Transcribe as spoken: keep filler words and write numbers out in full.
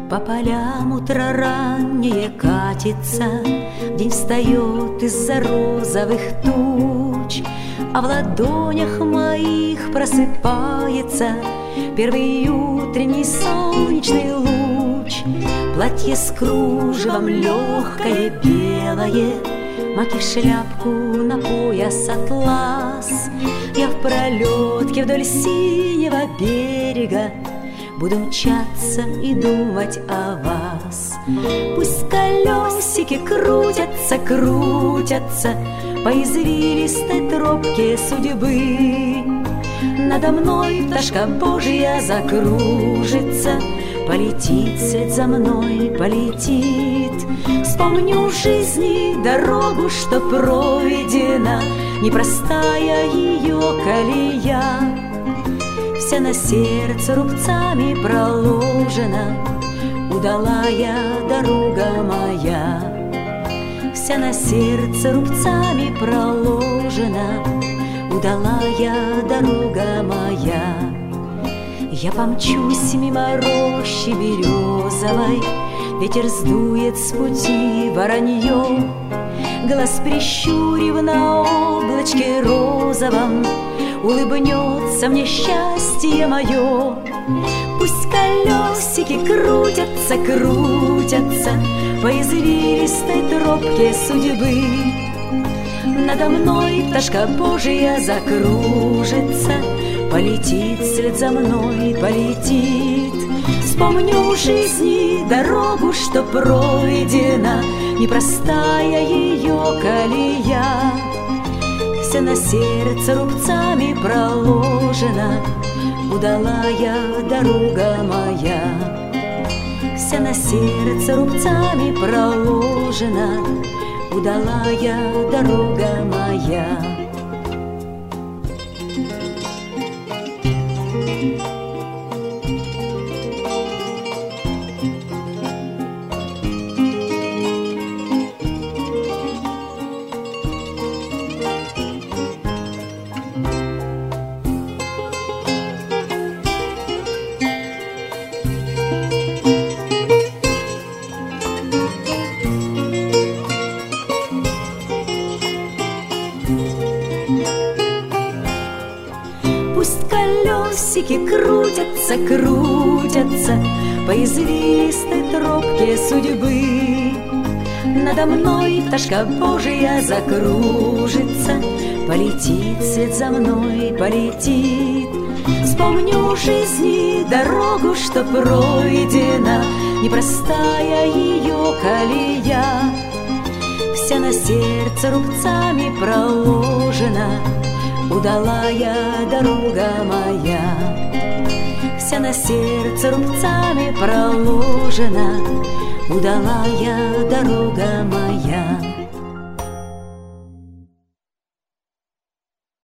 По полям утро раннее катится, день встает из-за розовых туч, а в ладонях моих просыпается первый утренний солнечный луч. Платье с кружевом легкое белое, маки в шляпку, на пояс атлас. Я в пролетке вдоль синего берега буду мчаться и думать о вас. Пусть колесики крутятся, крутятся по извилистой тропке судьбы. Надо мной пташка Божья закружится, полетит вслед за мной, полетит. Вспомню в жизни дорогу, что пройдена, непростая ее колея. Вся на сердце рубцами проложена, удалая дорога моя. Вся на сердце рубцами проложена, удалая дорога моя. Я помчусь мимо рощи березовой, ветер сдует с пути воронье. Глаз прищурив на облачке розовом, улыбнется мне счастье мое. Пусть колесики крутятся, крутятся по извилистой тропке судьбы. Надо мной пташка Божья закружится, полетит вслед за мной, полетит. Вспомню в жизни дорогу, что пройдена, непростая ее колея. Вся на сердце рубцами проложена, удалая дорога моя. Вся на сердце рубцами проложена, удалая дорога моя. Пусть колесики крутятся, крутятся по извилистой тропке судьбы. Надо мной пташка Божья закружится, полетит вслед за мной, полетит. Вспомню в жизни дорогу, что пройдена, непростая ее колея. Вся на сердце рубцами проложена, удалая дорога моя. Вся на сердце рубцами проложена, удалая дорога моя.